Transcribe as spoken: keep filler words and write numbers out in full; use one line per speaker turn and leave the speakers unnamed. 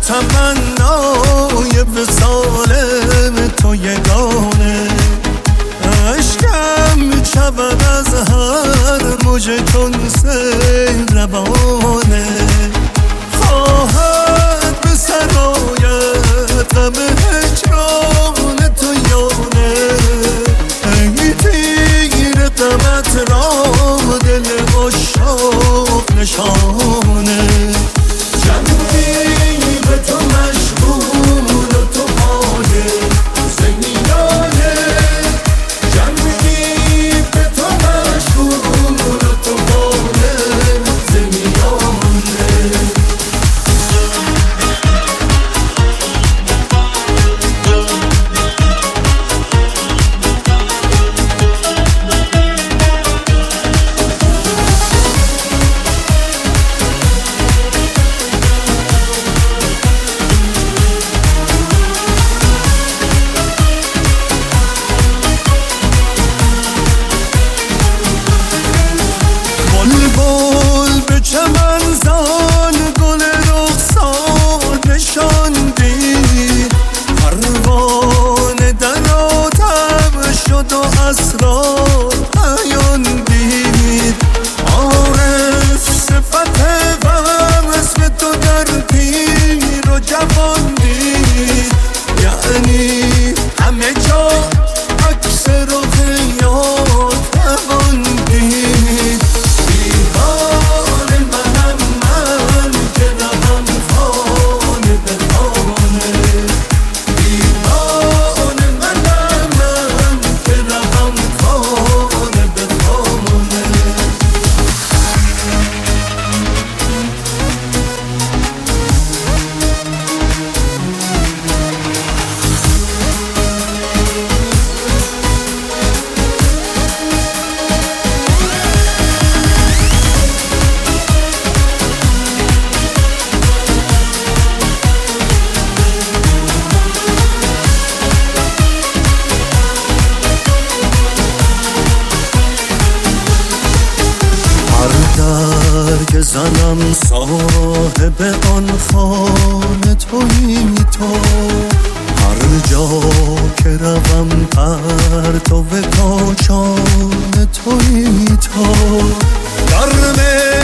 تمنای وصال تو یگانه، عشقم می‌شود از هر موج چون سیل روانه. خواهد به سرایت غم هجران تو یانه، ای تیر غمت را دل عشاق نشانه. جمعی به تو مشغول و تو پایه زمیانه، جمعی به تو مشغول و تو پایه زمیانه. بلبل به چمن زان گل رخسار نشاندی، پروانه در آتش شد و اسرار عیان دید. عارف صفت وصف تو در پیر و جوان دید، یعنی همه جا عکس رخ یاد توان دید. که زنم صاحب آن خانه تویی تو، هر جا که روم پرتو کاشان تویی تو. در